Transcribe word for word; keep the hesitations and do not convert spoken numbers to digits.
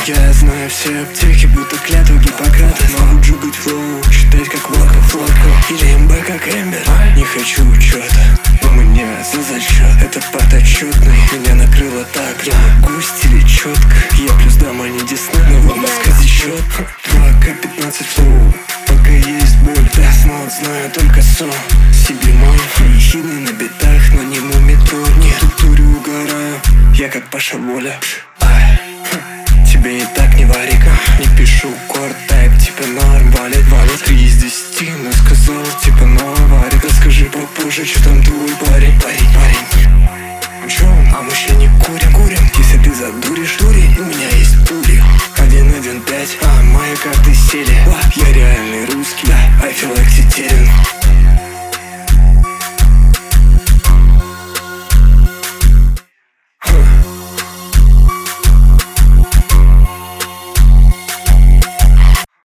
Я знаю все аптеки, будто клятву Гиппократа. Могу джугать флоу, читать как Вака Флако или МБ как Эмбер. Не хочу учета, у меня за зачет. Это подотчетный, меня накрыло так. Я могу стилить четко, я плюс дама не десна, но вам сказать счет. два ка пятнадцать флоу, пока есть боль. Да, снова знаю только сон, себе мой. Ехидный на битах, но не мумитроль. Не туре угораю, я как Паша Воля. Ай, тебе и так не варика. Не пишу кор-тайп, типа норм, валит, валит. Три из десяти, но сказал, типа но варит. Расскажи попозже, что там твой парень. Парень, парень, чё? А мы еще не курим, курим. Если ты задуришь, дурень, у меня есть пули. Один, один, пять, а мои карты сели. Я реальный русский, да, I feel like тетерин.